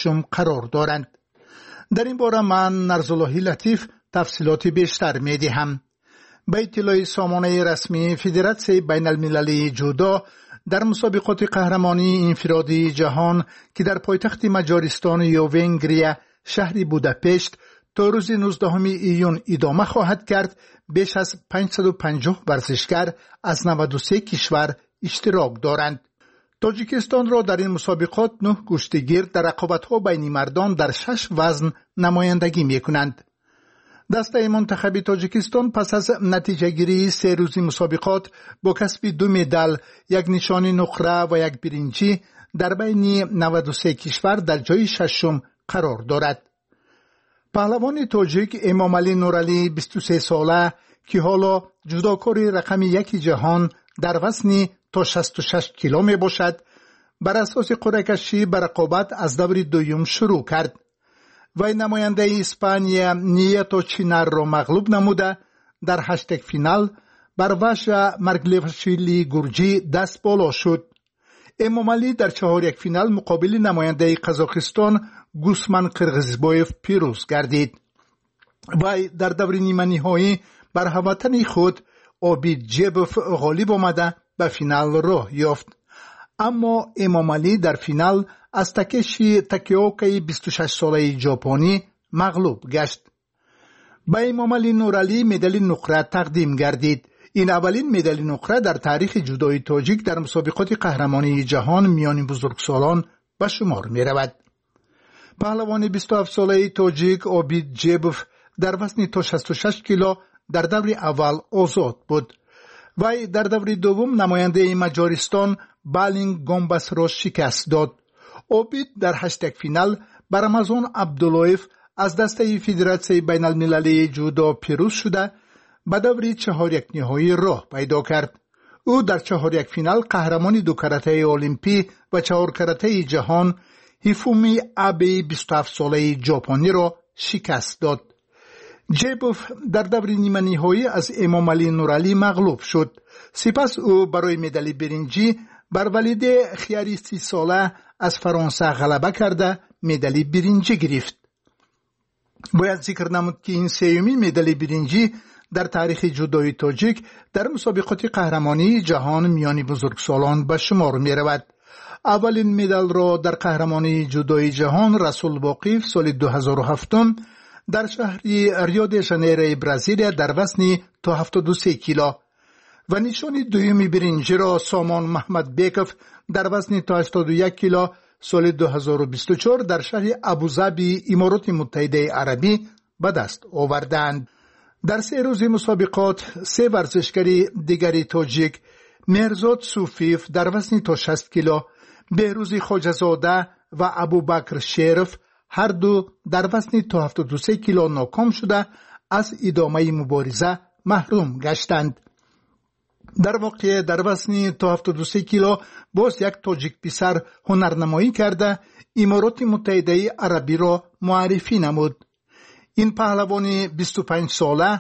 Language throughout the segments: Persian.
ششم قرار دارند. در این باره من نرزاللهی لطیف تفصیلات بیشتر می دهم. به اطلاع سامانه رسمی فدراسیون بین المللی جودو، در مسابقات قهرمانی انفرادی جهان که در پایتخت مجارستان یا ونگریا شهر بوداپشت تا روز 19 ایون ادامه خواهد کرد، بیش از 550 ورزشکار از 93 کشور اشتراک دارند. تاجیکستان را در این مسابقات 9 کشتیگیر در رقابت‌ها بین مردان در 6 وزن نمایندگی می‌کنند. دسته منتخب تاجیکستان پس از نتیجه گیری 3 روزی مسابقات با کسب 2 مدال، 1 نشان نقره و 1 برنجی در بین 93 کشور در جای ششم قرار دارد. پهلوان تاجیک امامعلی نورعلی 23 ساله که حالا جودوکار رقم 1 جهان در وزن تا 66 کیلو می باشد، بر اساس قرعه کشی به رقابت از دور دوم شروع کرد. وی نماینده اسپانیا نیتو چینر را مغلوب نموده در 8 فینال بر وشا مرگلیوشویلی گورجی دست بالا شد. امامعلی در 4 فینال مقابل نماینده قزاقستان گوسمن قرغیزبویف پیروز گردید. وی در دور نیمه نهایی بر هموطن خود عابید جیبوف غالب آمده به فینال راه یافت. اما امامعلی در فینال از تاکشی تاکیوکی 26 ساله ژاپنی مغلوب گشت. به امامعلی نورعلی مدال نقره تقدیم گردید. این اولین مدال نقره در تاریخ جودوی تاجیک در مسابقات قهرمانی جهان میان بزرگسالان به شمار می رود. پهلوان 27 ساله تاجیک عابید جیبوف در وزن تا 66 کیلو در دور اول آزاد بود. وی در دور دوم نماینده مجارستان بالینگ گومباس را شکست داد. عابید در 8 فینال بر رمضان عبداللهیف از دسته فدراسیون بین المللی جودو پیروز شده به دور 4 نهایی راه پیدا کرد. او در 4 فینال قهرمان 2 کاراته المپی و 4 کاراته جهان هیفومی آبه 27 ساله ژاپنی را شکست داد. جیبوف در دور نیمه نهایی از امامعلی نورعلی مغلوب شد. سپس او برای مدال برنجی بر ولید خیاری 30 ساله از فرانسه غلبه کرده مدال برنجی گرفت. باید ذکر نمود که این 3مین مدال برنجی در تاریخ جودوی تاجیک در مسابقات قهرمانی جهان میان بزرگسالان به شمار می رود. اولین مدال را در قهرمانی جودوی جهان رسول باقیف سال 2007 در شهر ریو دی ژانیرو برزیل در وزن تا 73 کیلو و نشان دوم برنجی را سامان محمد بیکوف در وزن تا 81 کیلو سال 2024 در شهر ابوظبی امارات متحده عربی به دست آوردند. در 3 روز مسابقات 3 ورزشکار دیگری تاجیک مهرزاد صوفیف در وزن تا 60 کیلو، بهروز خواجه‌زاده و ابوبکر شریف هر دو در وزن تا 73 کیلو ناکام شده از ادامه مبارزه محروم گشتند. در واقع در وزن تا 73 کیلو باز یک تاجیک پسر هنرنمایی کرده امارات متحده عربی را معرفی نمود. این پهلوان 25 ساله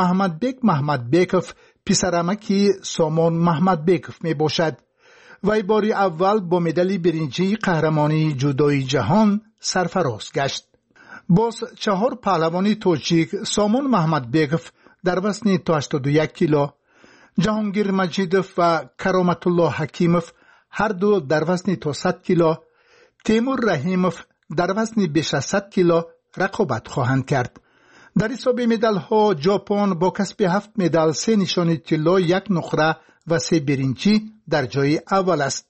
محمد بیکوف پسرعمکی سامان محمد بیکوف می باشد. وی بار اول با مدال برنجی قهرمانی جودوی جهان سرفراز گشت. باز 4 پهلوان تاجیک سامان محمد بیکوف در وزن تا 81 کیلو، جهانگیر مجیدوف و کرامت الله حکیموف هر دو در وزن تا 100 کیلو، تیمور رحیموف در وزن بیش از 100 کیلو رقابت خواهند کرد. در حساب مدال ها ژاپن با کسب 7 مدال، 3 نشان طلا، 1 نقره و 3 برنجی در جای اول است.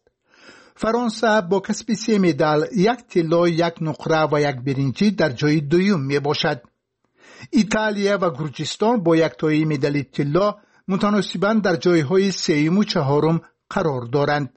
فرانسه با کسب 3 مدال، 1 طلا، 1 نقره و 1 برنجی در جای دوم می باشد. ایتالیا و گرجستان با 1 تایی مدال طلا متناسباً در جایهای 3 و 4 قرار دارند.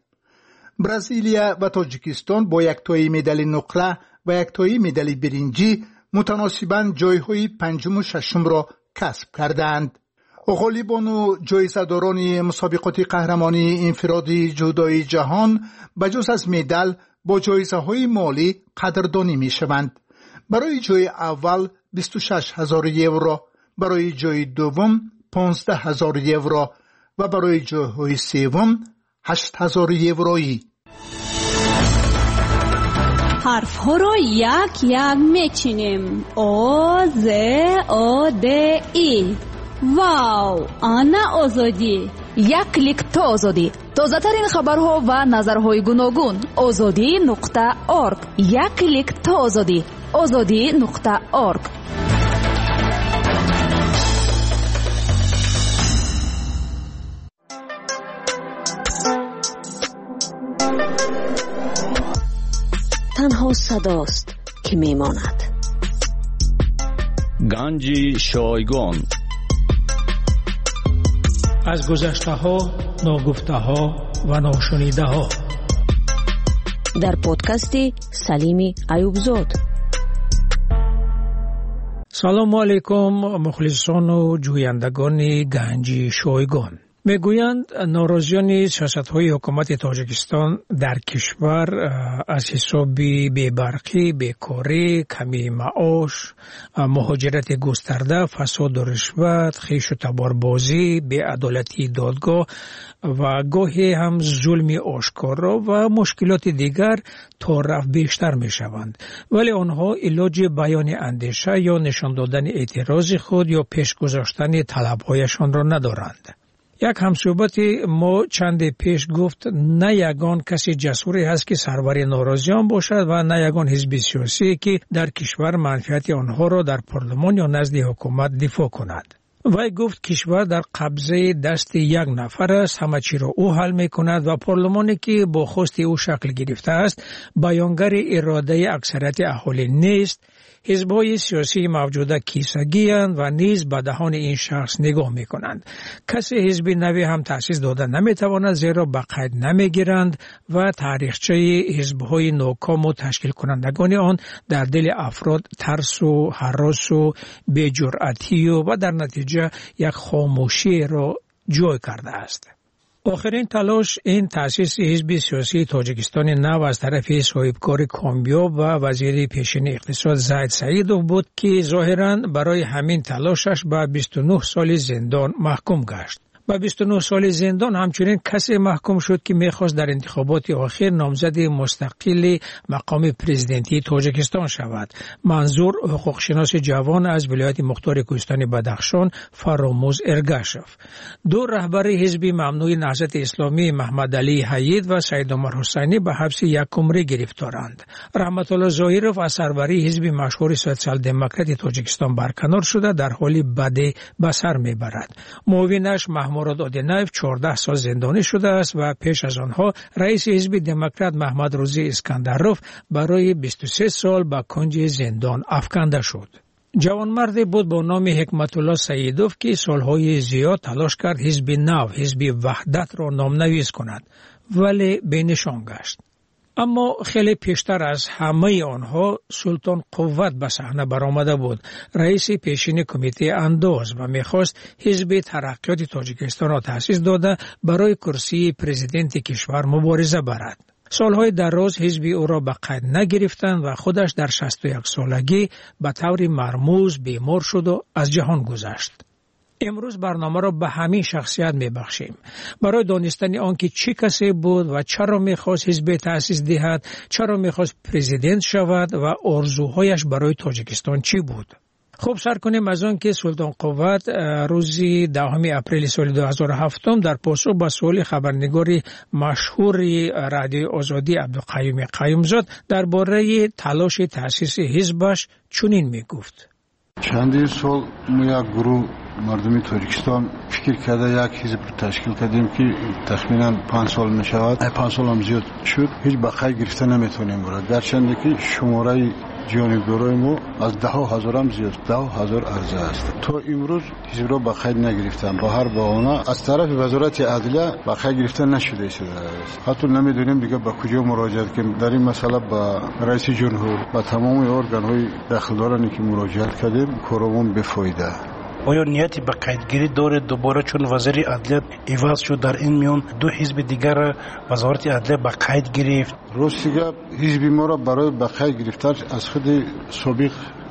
برزیلیا و تاجیکستان با 1 تایی مدال نقره و 1 تایی مدال برنجی متناسباً جایهای 5 و 6 را کسب کردند. غالبان و جایزه‌داران مسابقات قهرمانی انفرادی جودوی جهان بجز از مدال با جایزه‌های مالی قدردانی می‌شوند. برای جای اول 26,000 یورو، برای جای دوم 15,000 یورو و برای جایهای سوم 8,000 یورویی. حرف ها رو یک یک میچینیم. آ ز آ د ای. واو، آنا آزادی. یک کلیک تا آزادی. تازه ترین خبرها و نظرهای گوناگون. azadi.org. یک کلیک تا آزادی. azadi.org. تنها صداست که میماند. گنج شایگان. از گذشته ها، ناگفته ها و ناشنیده ها. در پادکست سلیمی ایوبزاد. سلام علیکم مخلصان و جویندگان گنج شایگان. میگویند ناراضیان سیاست‌های حکومت تاجیکستان در کشور از حساب بی‌برقی، بیکاری، کمی معاش، مهاجرت گسترده، فساد و رشوت، خویش و تباربازی، بی‌عدالتی دادگاه و گاهی هم ظلم آشکارا و مشکلات دیگر تا رفت بیشتر می‌شوند. ولی آنها علاج بیان اندیشه یا نشان دادن اعتراض خود یا پیش گذاشتن طلب‌هایشان را ندارند. یک همصحبت ما چند پیش گفت نه یگان کسی جسوری هست که سرور ناراضیان باشد و نه یگان حزب سیاسی که در کشور منفعت آنها را در پارلمان یا نزد حکومت دفاع کند. وی گفت کشور در قبضه دست یک نفر است، همه چی را او حل می کند و پارلمانی که با خواست او شکل گرفته است بیانگر اراده اکثریت اهالی نیست. حزب‌های سیاسی موجوده کیسگی‌اند و نیز به دهان این شخص نگاه می‌کنند. کسی حزب نوی هم تأسیس داده نمی‌تواند زیرا به قید نمی‌گیرند و تاریخچه حزب‌های ناکام و تشکیل کنندگان آن در دل افراد ترس و هراس و بی‌جرأتی و در نتیجه یک خاموشی را جای کرده است. آخرین تلاش این تأسیس حزب سیاسی تاجیکستان نو از طرف صاحبکار کامیاب و وزیر پیشین اقتصاد زاهد سعیدوف بود که ظاهراً برای همین تلاشش به 29 سال زندان محکوم گشت. با 29 سال زندان همچنین کسی محکوم شد که میخواست در انتخابات آخر نامزد مستقل مقام پرزیدنتی تاجیکستان شود. منظور حقوقشناس جوان از ولایت مختار کوهستان بدخشان فراموز ارگاشف. دو رهبر حزب ممنوع نهضت اسلامی محمد علی حید و سید عمر حسینی به حبس یک عمره گرفتارند. رحمت الله ظاهرов از سروری حزب مشهور سوسیال دموکرات تاجیکستان برکنار شده در حالی بد به سر میبرد. معاونش مراد آدینایف 14 سال زندانی شده است و پیش از آنها رئیس حزب دموکرات محمد روزی اسکندروف برای 23 سال به کنج زندان افکنده شد. جوانمردی بود با نام حکمت الله سعیدوف که سالهای زیاد تلاش کرد حزب نو، حزب وحدت را نامنویس کند ولی بینشان گشت. اما خیلی پیشتر از همه آنها سلطان قوت به صحنه برآمده بود، رئیس پیشین کمیته انداز و میخواست حزب ترقیات تاجیکستان را تأسیس داده برای کرسی پرزیدنت کشور مبارزه برد. سالهای دراز حزب او را به قید نگرفتند و خودش در 61 سالگی به طور مرموز بیمار شد و از جهان گذشت. امروز برنامه را به همین شخصیت میبخشیم برای دانستن آنکه چه کسی بود و چرا میخواست حزب تأسیس دهد، چرا میخواست پرزیدنت شود و آرزوهایش برای تاجیکستان چی بود. خب سر کنیم از آن که سلطان قوت روز 10 اپریل سال 2007 در پاسخ به سوال خبرنگار مشهور رادیو آزادی عبدالقیوم قیومزاد درباره تلاش تأسیس حزبش چنین میگفت: چندین سال ما یک گروه مردمی تاجیکستان فکر کرده یک حزب تشکیل کردیم که تخمینا 5 سال می شود. 5 سال هم زیاد شد، هیچ بقای گرفته نمیتونیم برد، گرچند که شماره جانبدارای ما از 10,000 هم زیاد، 10,000 عرضه است. تا امروز حزب را بقای نگرفتن، با هر بهانه از طرف وزارت عدلیه بقای گرفته نشده است. حتی نمیدونیم دیگه به کجا مراجعه کنیم در این مسئله. با رئیس جمهور و تمام ارگان‌های داخلدارانی که مراجعه کردیم کارمون بفایده. آیا نیتی به قیدگیری داره دوباره چون وزیر عدلیه عوض شد در این میان دو حزب دیگر وزارت عدلیه به قید گرفت؟ راستیگه حزب ما را برای به قید گرفتن از خود سابق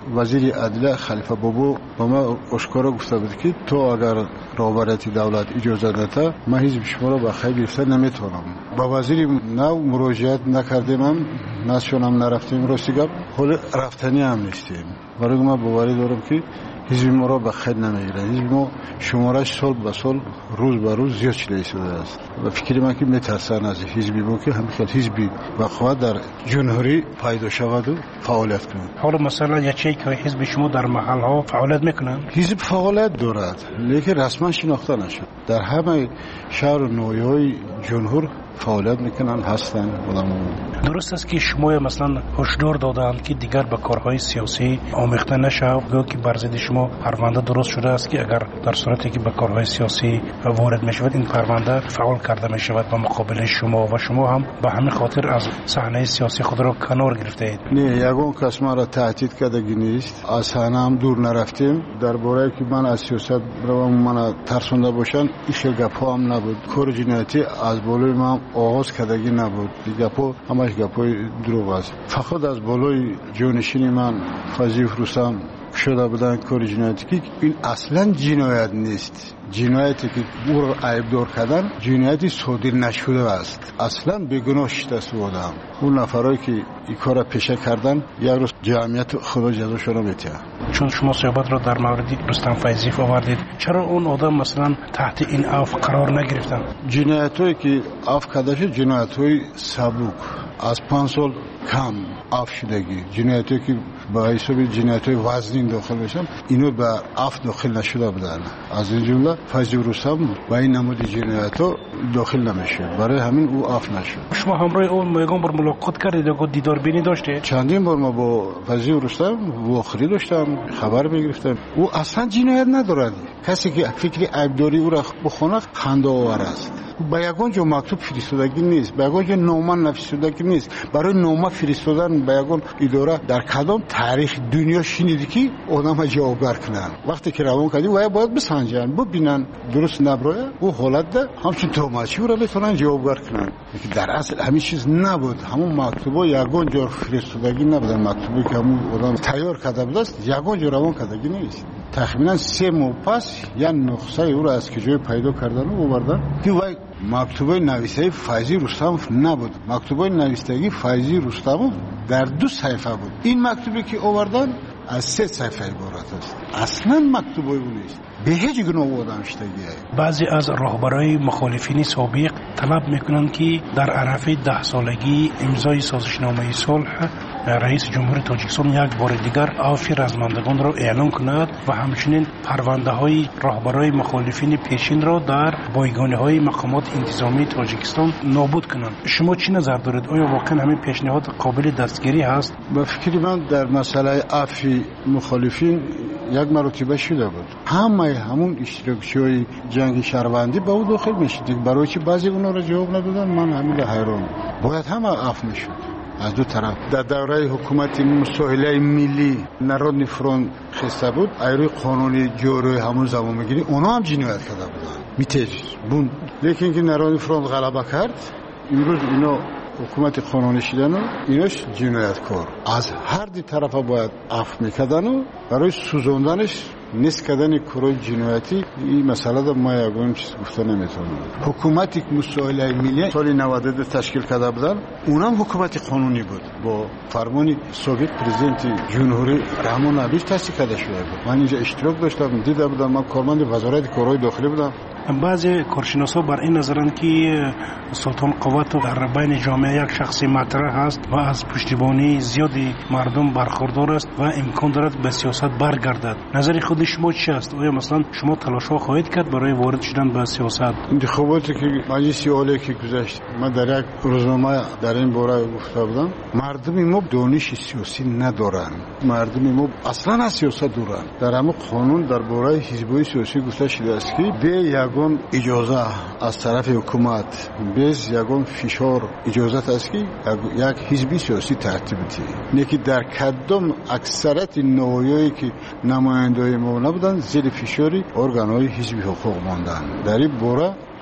وزیر عدلیه خلیفه بابو با ما اشکارا گفته بود که تو اگر رهبریت دولت اجازه داده من حزب شما را به خیر گرفته نمیتونم. با وزیر نو مراجعت نکردیم، نشونم نرفتیم، راستی گپ حال رفتنی هم نیستیم. برای ما باوری دارم که حزب ما را به خیر نمیگیره. حزب ما شمارش سال به سال روز به روز زیاد شده شده است و فکر من که میترسن از حزبی بود که همین حزبی وقوع در جمهوری پیدا شود و فعالیت کنند. حالا مثلا یکی که حزب شما در محل ها فعالیت میکنن؟ حزب فعالیت دارد لیکن رسما شناخته نشد. در همه شهر و نویای جمهور فعالیت میکنن هستن آدم‌ها. درست است که شما مثلا هشدار دادند که دیگر به کارهای سیاسی آمیخته نشود، گویا که بر ضد شما پرونده درست شده است که اگر در صورتی که به کارهای سیاسی وارد میشود این پرونده فعال کرده میشود به مقابل شما و شما هم به همین خاطر از صحنه سیاسی خود را کنار گرفته اید. نه، یگان کس ما را تهدید کردگی نیست. از صحنه هم دور نرفتیم. درباره که من از سیاست رو من ترسونده باشن این خیلی گپا هم نبود. کار جنایتی از بالای ما آغاز کردگی نبود. گپا همش گپای دروغ است. فقط از بالای جانشین من فضیل رستم شده بودن کار جنایتی که این اصلا جنایت نیست. جنایتی که او را عیبدار کردن جنایتی صادر نشده است. اصلا بیگناه شده است بودم. اون نفرایی که این کار را پیشه کردن یک روز جمعیت خدا جزاشون را میده. چون شما صحبت را در مورد رستم فیضی آوردید، چرا اون آدم مثلا تحت این عفو قرار نگرفتن؟ جنایتایی که عفو کرده شد جنایت‌های سبک از 5 سال کم عفو شدگی، جنایتایی که با حساب جنایت‌های وزنی داخل بشن اینو به عفو داخل نشده بودن. از این جمله فضیل رستم با این نمود جنایت‌ها داخل نمیشه، برای همین او عفو نشد. شما همراه اون میگم بر ملاقات کردید و دیدار بینی داشته؟ چندین بار ما با فضیل رستم واخری داشتم، خبر میگرفتم. او اصلا جنایت ندارد. کسی که فکر عیبداری او را بخونه خنده آور است. با یگان جو مکتوب فرستادگی نیست، با یگان جو نامه نوشتگی نیست. برای نامه فرستادن با یگان اداره در کدام تاریخ دنیا شنیدی که آدم جوابگر کنن؟ وقتی که روان کردی باید بسنجن، ببینن درست نبره او حالت ده همچین توماچی او را بتونن جوابگر کنن. در اصل همین چیز نبود. همون مکتوبا یگان جو فرستادگی نبودن. مکتوبی که همون آدم تیار کرده بود است یگان جو روان کردگی نیست. تقریبا 3 ماه پس یا نسخه او را از کجای پیدا کردن و آوردن که وای مکتوبه نوشته فیضی رستم نبود. مکتوبه نوشتگی فیضی رستم در 2 صفحه بود. این مکتوبی که آوردن از 3 صفحه عبارت است. اصلا مکتوبه او نیست. به هیچ گونه آدم شدگی. بعضی از رهبرای مخالفین سابق طلب میکنند که در عرفه 10 سالگی امضای سازشنامه صلح رئیس جمهور تاجیکستان یک بار دیگر عفو رزمندگان را اعلام کند و همچنین پرونده های رهبرای مخالفین پیشین را در بایگانی های مقامات انتظامی تاجیکستان نابود کنند. شما چی نظر دارید؟ آیا واقعا همین پیشنهاد قابل دستگیری هست؟ به فکر من در مسئله عفو مخالفین یک مرتبه شده بود. همون اشتراکچی‌های جنگ شهروندی به او داخل میشد. برای چی بعضی اونا را جواب ندادن؟ من همین حیران. باید همه عفو میشد. از دو طرف در دوره حکومت مساهله ملی نارودنی فرونت خسته بود. ایروی قانونی جوری همون زمان میگیری اونا هم جنایت کرده بودن. میتیج بون لیکن که نارودنی فرونت غلبه کرد امروز اینا حکومت قانونی شدن و ایناش جنایتکار. از هر دو طرف باید عفو میکردن و برای سوزوندنش نیست کردن کارهای جنایتی این مسئله دا ما یگان چیز گفته نمیتونم. حکومتی که مساهله ملی سال 92 تشکیل کرده بودن اونم حکومت قانونی بود با فرمان سابق پرزیدنت جمهوری رحمان عبیش تأسیس کرده شده بود. من اینجا اشتراک داشتم، دیده بودم. من کارمند وزارت کارهای داخلی بودم. بعضی کارشناسا بر این نظرند که سلطان قوت در بین جامعه یک شخصی مطرح است و از پشتیبانی زیادی مردم برخوردار است و امکان دارد به سیاست برگردد. نظر خود شما چی است؟ آیا مثلا شما تلاش‌ها خواهید کرد برای وارد شدن به سیاست؟ انتخاباتی که مجلس عالی که گذشت من در یک روزنامه در این باره گفته بودم مردم ما دانش سیاسی ندارند. مردم ما اصلا از سیاست دورند. در همه قانون درباره حزب‌های سیاسی گفته شده است که به یگان اجازه از طرف حکومت bez یگان فشار اجازت است که یک حزبی سیاسی ترتیب بده. نکی در کدام اکثریت نوعی که نمایندگان ما نبودن زیر فشاری ارگان‌های حزبی حقوق ماندن. در این باره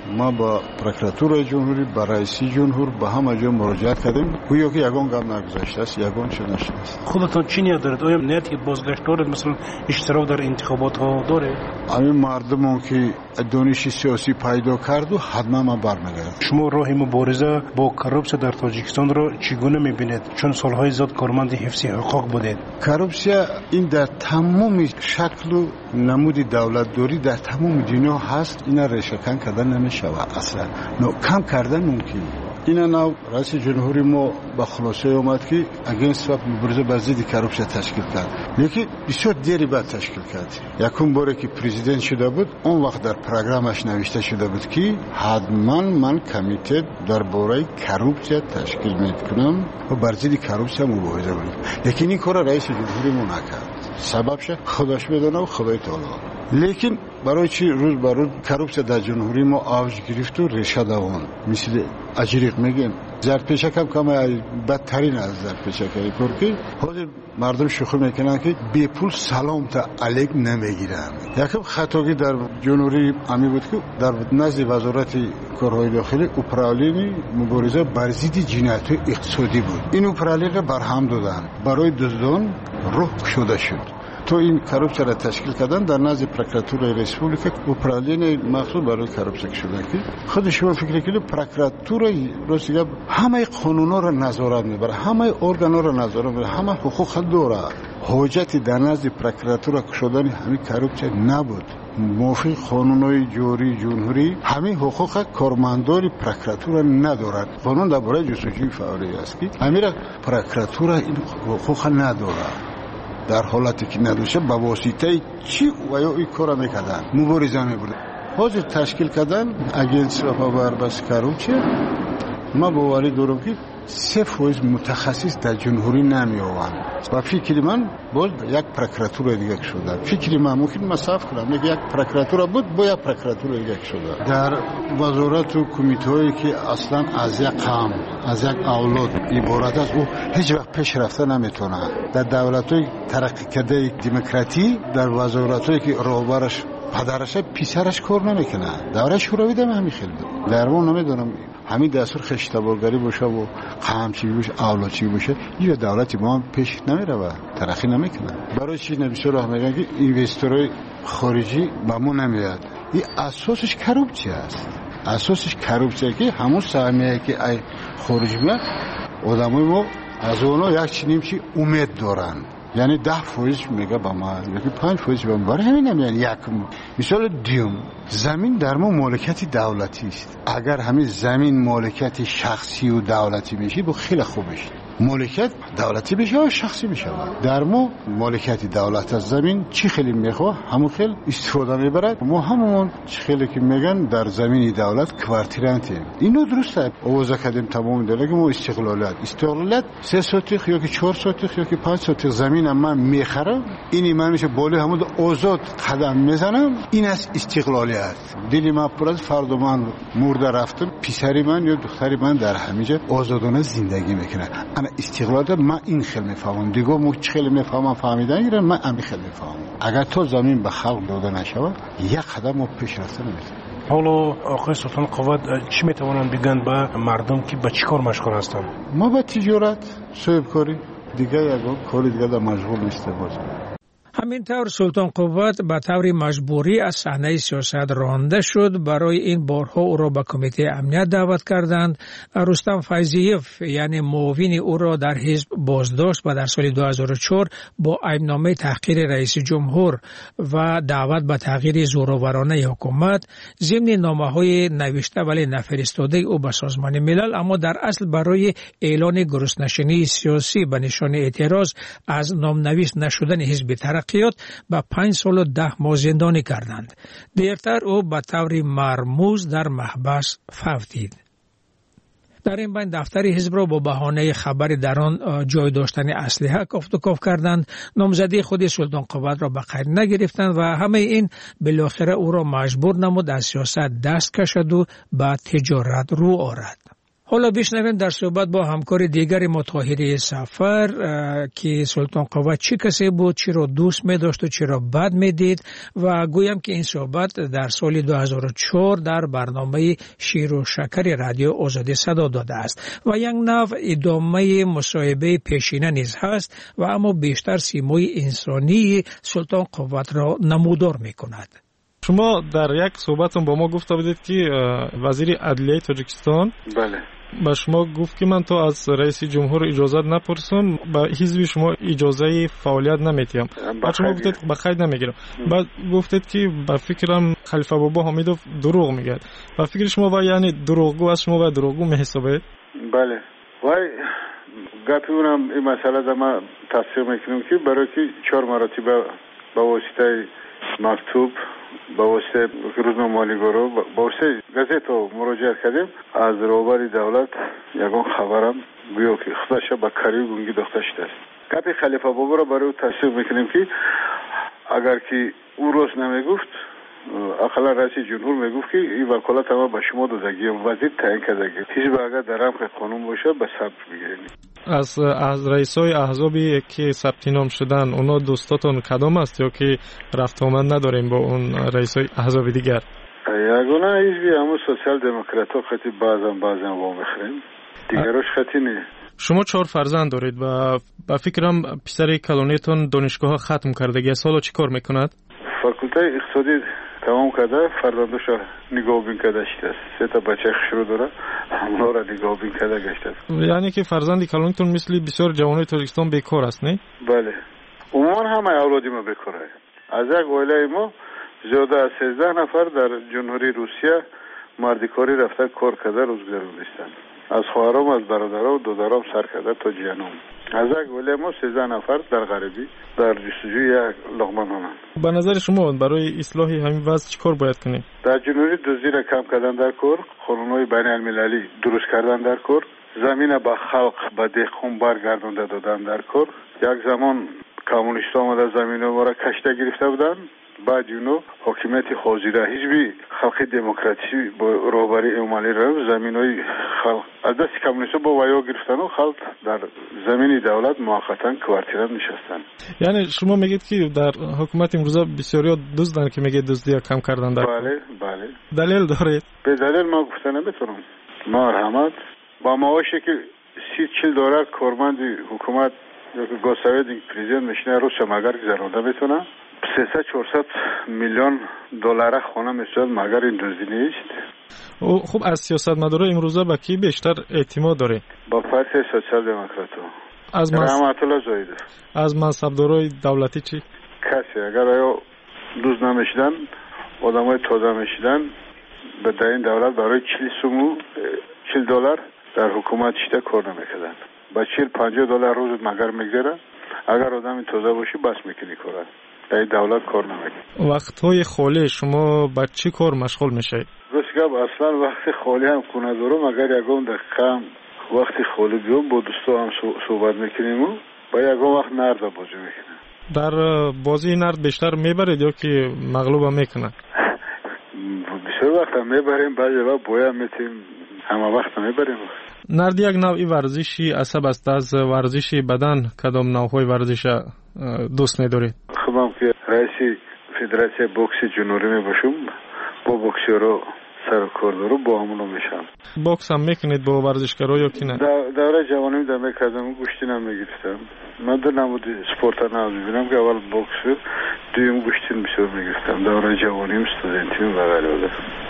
ما با پروکراتور جمهوری، با رئیس جمهور، با همه جا مراجعت کردیم. گویا که یگان گام نگذاشته است، یگان چه نشده است. خودتان چی نیت دارید؟ آیا نیت که بازگشت دارید، مثلا اشتراک در انتخابات ها داره؟ همین مردمون که دانش سیاسی پیدا کرد و حتما ما برمیگردیم. شما راه مبارزه با کروپسیا در تاجیکستان را چگونه میبینید؟ چون سالهای زیاد کارمند حفظ حقوق بودید. کروپسیا این در تمام شکل و نمود دولتداری در تمام دنیا هست. اینا ریشه‌کن کردن نمیشود، اصلا کم کردن ممکن. اینا نو رئیس جمهوری ما با خلاصه اومد که اگینست و مبارزه با ضد کروپسیا تشکیل کرد، لیکن بسیار دیری بعد تشکیل کرد. یکم باره که پرزیدنت شده بود، اون وقت در پروگرامش نوشته شده بود که حتما من کمیته درباره کروپسیا تشکیل میکنم و بر ضد کروپسیا مبارزه کنم، لیکن این کار رئیس جمهوری ما نکرد. سببش خودش بدونه و خدای تعالی. لیکن برای چی روز بر روز کروپسیا در جمهوری ما آوج گرفت و ریشه دوان، مثل اجریق میگیم زرپیشک هم کم بدترین از زرپیشک کار که حاضر مردم شوخی میکنن که بی پول سلام تا علیک نمیگیرن. یکم خطاگی در جمهوری امی بود که در نزد وزارت کارهای داخلی اپرالین مبارزه بر ضد جنایت اقتصادی بود. این اپرالین را برهم دادن، برای دزدان روح شده شد. تو این کروپسیا را تشکیل کردن در نزد پروکراتور ریسپوبلیکا اپرالین مخصوص برای کروپسیا شده که خود شما فکر کنید پروکراتور روسیه همه قانونا را نظارت میبره، همه ارگانا را نظارت میبره، همه حقوق داره. حجت در نزد پروکراتور شدن همین کروپسیا نبود. موافق قانونهای جاری جمهوری همین حقوق کارمندان پروکراتور ندارد. قانون درباره جستجوی فوری است که همین پروکراتور این حقوق نداره. در حالتی که ندوشه با واسطه چی و یا این کار میکردن مبارزه میبردن. حاضر تشکیل کردن اجنس و بس کروپسیا. ما باوری دارم که 3% متخصص در جمهوری نمیآوند و فکر من باز یک پروکراتور دیگه شده. فکر من ممکن مصرف کنم یک پروکراتور بود با یک پروکراتور دیگه شده. در وزارت و کمیته‌ای که اصلا از یک قوم از یک اولاد عبارت است، او هیچ وقت پیش رفته نمیتونه. در دولت‌های ترقی کرده دموکراتی، در وزارت‌هایی که راهبرش پدرش پسرش کار نمیکنه، دوره شوروی دم همین خیلی بود. در اون نمیدونم همین دستور خشتبارگری باشه و قمچی باشه اولادچی باشه، این دولت ما پیش نمیره و ترقی نمیکنه. برای چی نمیشه راه میگن که اینوستورهای خارجی به ما نمیاد. این اساسش کروپسیا است. اساسش کروپسیا که همون سهمیه که ای خارجی میاد آدمای ما از اونها یک چنینی امید دارن. یعنی 10% میگه با ما، یکی 5% با ما. برای همین نمیان یک مثال دیوم زمین در ما مالکیت دولتی است. اگر همین زمین مالکیت شخصی و دولتی میشه با خیلی خوبش. مالکیت دولتی بشه و شخصی بشه. در ما مالکیت دولت از زمین چی خیلی میخواه همون خیلی استفاده میبرد. ما همون چی خیلی که میگن در زمین دولت کوارتیرانتیم. اینو درسته آوازه کردیم تمام دلگی ما استقلالت 3 سوتیخ یا که 4 سوتیخ یا که 5 سوتیخ زمین من میخرم، اینی من میشه بالی همون آزاد قدم میزنم. این است استقلالیت. دلی من پر از فرد من مرده رفتم، پسری من یا دختری من در همینجا آزادانه زندگی میکنه. انا استقلال من این خیلی میفهمم، دیگه مو خیلی میفهمم، فهمیدن گیرم من همین خیلی میفهمم. اگر تو زمین به خلق داده نشود یک قدم ما پیش رفته نمیتونیم. حالا آقای سلطان قوت چی میتوانند بگن به مردم که به چی کار مشغول هستند؟ ما به تجارت، صاحبکاری، دیگه یک کار دیگه در مشغول نیستیم. همینطور سلطان قوت به طور مجبوری از صحنه سیاست رانده شد. برای این بارها او را به کمیته امنیت دعوت کردند. رستم فیضیف یعنی معاون او را در حزب بازداشت و در سال 2004 با عیبنامه تحقیر رئیس جمهور و دعوت به تغییر زورآورانه حکومت ضمن نامه‌های نوشته ولی نفرستاده او به سازمان ملل، اما در اصل برای اعلان گرسنه‌نشینی سیاسی به نشانه اعتراض از نامنویس نشدن حزب ترقیات به 5 سال و 10 ماه زندانی کردند. دیرتر او به طور مرموز در محبس فوتید. در این بین دفتر حزب را با بهانه خبر در آن جای داشتن اسلحه کافت و کاف کردند. نامزدی خود سلطان قوت را به قید نگرفتند و همه این بالاخره او را مجبور نمود از سیاست دست کشد و به تجارت رو آورد. حالا بشنویم در صحبت با همکار دیگر ما طاهری سفر که سلطان قوا چی کسی بود، چی را دوست می داشت و چی را بد می دید و گویم که این صحبت در سال 2004 در برنامه شیر و شکر رادیو آزادی صدا داده است و یک نوع ادامه مصاحبه پیشینه نیز هست و اما بیشتر سیمای انسانی سلطان قوا را نمودار می کند. شما در یک صحبتون با ما گفته بودید که وزیر عدلیه تاجیکستان بله با شما گفت که من تو از رئیس جمهور اجازه نپرسم، با حزب شما اجازه فعالیت نمیتیم. بعد شما گفتید به خیر نمیگیرم. بعد گفتید که با فکرم خلیفه بابا حمیدوف دروغ میگه. با فکر شما با یعنی دروغگو از شما و دروغگو میحسابید؟ بله. وای گپی اونم این مسئله در ما تصدیق میکنم که برای که 4 مراتب با واسطه مکتوب با واسطه روزنامه‌نگارا با واسطه گازیتا مراجعه کردیم از روبر دولت یگان خبرم گویا که خودش با کاری گونگی داشته شده است. گپ خلیفه بابا را برای تصدیق میکنیم که اگر که او روز نمیگفت اقلا رئیس جمهور میگفت که این وکالت ما به شما دادگی وزیر تعیین کردگی حزب اگر در رمق قانون باشه به ثبت میگیریم. از رئیسای احزابی که ثبت نام شدن اونا دوستاتون کدام است یا که رفت آمد نداریم با اون رئیسای احزاب دیگر؟ یگانه حزبی همون سوسیال دموکرات‌ها خطی بعضا وا میخریم دیگراش خطی نه. شما 4 فرزند دارید و با فکرم پسر کلونیتون دانشگاه ختم کردگی است، حالا چی کار میکند؟ فاکولته اقتصادی تمام کرده، فرزندش نگاه بین کرده شده 3 تا بچه شروع داره، همه را نگاه بین کرده گشته. یعنی که فرزندی کلونیتون مثل بسیار جوانای تاجیکستان بیکار است نه؟ بله عموما همه اولادی ما بیکاره. از یک عائله ما زیاده از 13 نفر در جمهوری روسیه مردی کاری رفته کار کرده روزگار گذاشتن. از خواهرام از برادرام و دادرام سر کرده تا جیانم. از یک عائله ما 13 نفر در غربی در جستجوی یک لقمه نان. به نظر شما برای اصلاح همین وضع چیکار باید کنیم؟ در جمهوری دزدی را کم کردن در کار، قانون‌های بین المللی درست کردن در کار، زمین به خلق به دهقان برگردانده دادن در کار. یک زمان کمونیست آمده زمین ما را کشته گرفته بودن، بعد اونو حاکمیت خازیده حزبی خلق دموکراسی با رهبری امالی را زمینای خلق از دست کمونیست با ویا گرفتن و خلق در زمین دولت موقتا کوارتیرا نشستن. یعنی شما میگید که در حکومت امروزه بسیاری دزدن که میگه دزدی کم کردن در بله دلیل دارید؟ به دلیل ما گفتن نمیتونم. مرحمت با معاشی که 30-40 دلار کارمند حکومت یا که گوساوید پرزیدنت میشنه روز مگر گذرانده میتونه 300-400 میلیون دلار خانه میشد مگر این دزدی نیست. خب از سیاستمدارا امروزه با کی بیشتر اعتماد داره؟ با پارتی سوسیال دموکرات‌ها. از رحمت الله زاهدی. از منصبدارای دولتی چی؟ کسی اگر آیا دوز نمیشدن آدمای تازه میشدن به در این دولت برای 40 دلار در حکومت شده کار نمیکردن. با 40-50 دلار روز مگر میگذره. اگر آدم تازه باشی بس میکنی کارا. در دولت کار نمیکنی. وقتهای خالی شما با چی کار مشغول میشید؟ راستگاب اصلا وقت خالی هم کنه دارم، اگر یکم دقیقه وقت خالی بیام با دوستا هم صحبت میکنیم و با یکم وقت نرد بازی میکنیم. در بازی نرد بیشتر میبرید یا که مغلوب هم میکنه؟ بسیار وقت هم میبریم، بعضی وقت باید میتیم همه وقت هم میبریم. نرد یک نوعی ورزشی عصب است. از ورزشی بدن کدام نوعهای ورزش دوست می‌دارید؟ خودم که رئیس فدراسیون بوکس جنوبی میباشم، با بوکسورا سر کار دارم، با همونو میشم. بوکس هم میکنید با ورزشکارا یا کی نه؟ دوره جوانی در میکردم، گوشتی نمیگرفتم. من در نمود سپورت ناز میبینم که اول بوکس دویم گوشتی بسیار میگرفتم. دوره جوانیم استودنتیم بغل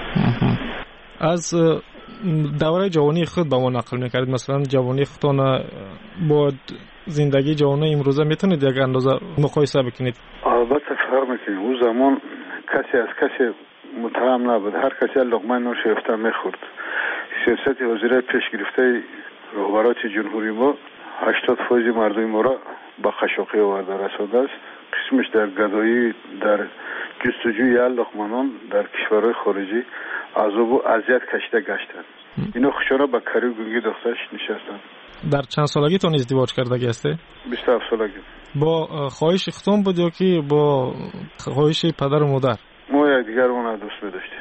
از دوره جوانی خود با ما نقل میکردید، مثلا جوانی خودتان با زندگی جوانی امروزه میتونید یک اندازه مقایسه بکنید؟ البته فرق میکنه. اون زمان کسی از کسی متهم نبود، هر کسی لقمه نون شیفته میخورد. سیاست وزیرای پیش گرفته رهبرات جمهوری ما 80% مردم ما را با خشوقی آورده رسانده است. قسمش در گدایی، در جستجوی لقمه نان در کشورهای خارجی عذاب و اذیت کشیده گشتن. اینا خوشا با کاری و گنگی دخترش نشستن. در چند سالگی تون ازدواج کردگی هسته؟ 27 سالگی. با خواهش ختم بود یا که با خواهش پدر و مادر؟ ما یک دیگرمون دوست می‌داشتیم.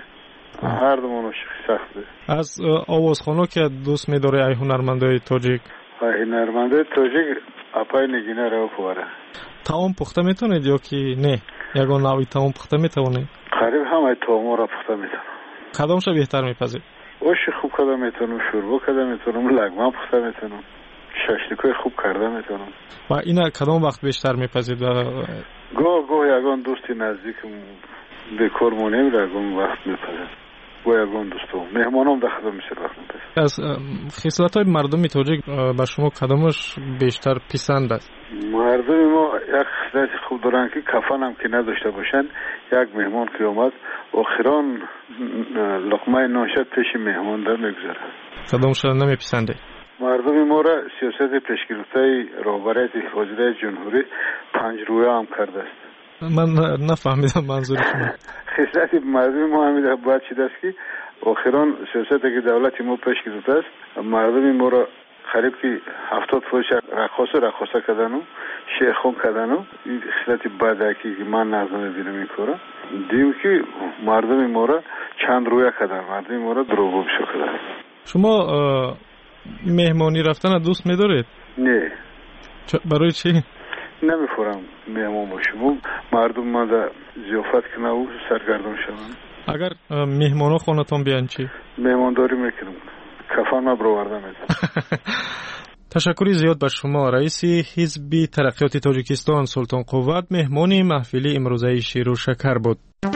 هر دومون عاشق سخته. از آوازخوان‌ها که دوست می‌داری ای هنرمندای تاجیک؟ هنرمندای تاجیک اپای نگینه رو پوره. تاون پخته میتونید یا که نه؟ یگان نوعی تاون پخته میتونید؟ قریب همه تاون را پخته میتونم. کدامش بهتر میپذیر؟ اوش خوب کرده میتونم، شوربا کرده میتونم، لگمه پخته میتونم، ششلیکای خوب کرده میتونم. و اینا کدام وقت بیشتر میپذیر؟ گاه یگان دوستی نزدیکم بکار مونیم یگان وقت میپذیر. و یگان دوستم مهمانم در خدمت میشه وقت میپذیر. از خصلت‌های مردم تاجیک بر شما کدامش بیشتر پسند است؟ مردم ما یک خصلت خوب دارن که کفن هم که نداشته باشن. یک مهمان که اومد آخران لقمه ناشد پیش مهمان در میگذاره. کدامش نمیپسنده؟ مردم ما را سیاست پیشگرفته رهبریت وزیر جمهوری پنج رویه هم کرده است. من نفهمیدم منظور شما. خصلت مردم ما همین باید چیده است که آخران سیاست که دولت ما پیش گرفته است مردم ما را قریب که 70% رقاصه کردن و شیخون کردن و این خصلت بده که من نظر میبینم این کارا. دیم که مردم ما را چند رویه کردن، مردم ما را دروغگو کردن. شما مهمانی رفتن دوست می‌دارید؟ نه. برای چی؟ نمی‌فورم مهمان باشم. مردم ما در ضیافت کنه و سرگردان شوند. اگر مهمانا خونتون بیان چی؟ مهمانداری میکنم. کفن ما برآورده میدم. تشکری زیاد بر شما. رئیس حزب ترقیات تاجیکستان سلطان قوت مهمان محفل امروزه شیر و شکر بود.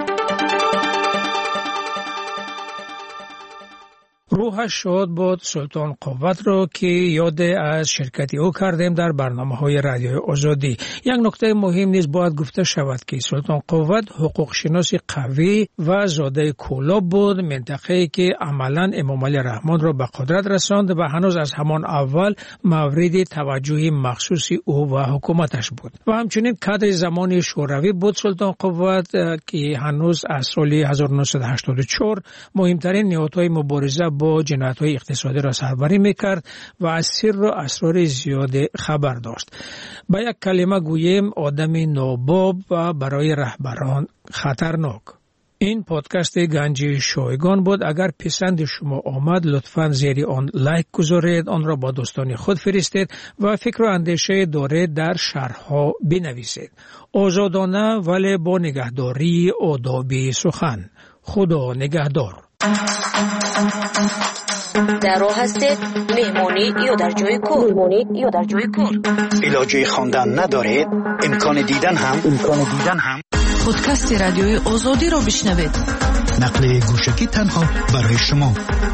روحش شاد بود سلطان قوت رو که یاد از شرکت او کردیم در برنامه‌های رادیوی آزادی. یک نکته مهم نیز باید گفته شود که سلطان قوت حقوق شناس قوی و زاده کولاب بود، منطقه‌ای که عملاً امام علی رحمان را به قدرت رساند و هنوز از همان اول مورد توجه مخصوص او و حکومتش بود. و همچنین کادر زمان شوروی بود سلطان قوت که هنوز از سال 1984 مهمترین نهادهای مبارزه با جنایت‌های اقتصادی را سربری می‌کرد و از سر و اسرار زیاد خبر داشت. با یک کلمه گوییم آدم ناباب و برای رهبران خطرناک. این پادکست گنجی شایگان بود. اگر پسند شما آمد لطفاً زیر آن لایک گذارید، آن را با دوستان خود فرستید و فکر و اندیشه دارید در شرح‌ها بنویسید. آزادانه ولی با نگهداری آداب سخن. خدا نگهدار. در راه هستید مهمانی یا در جای کار علاجه خواندن ندارید امکان دیدن هم پادکست رادیوی آزادی را بشنوید. نقل گوشکی تنها برای شما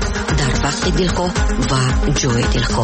در وقت دلخواه و جای دلخواه.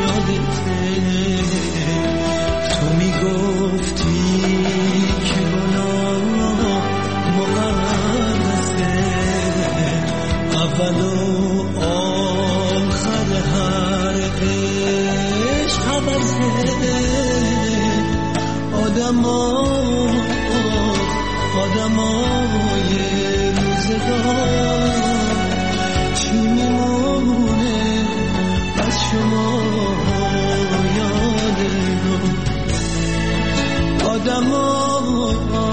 تو میگفتی که آدمای روزگار چی میمونه از شما یادگار آدمای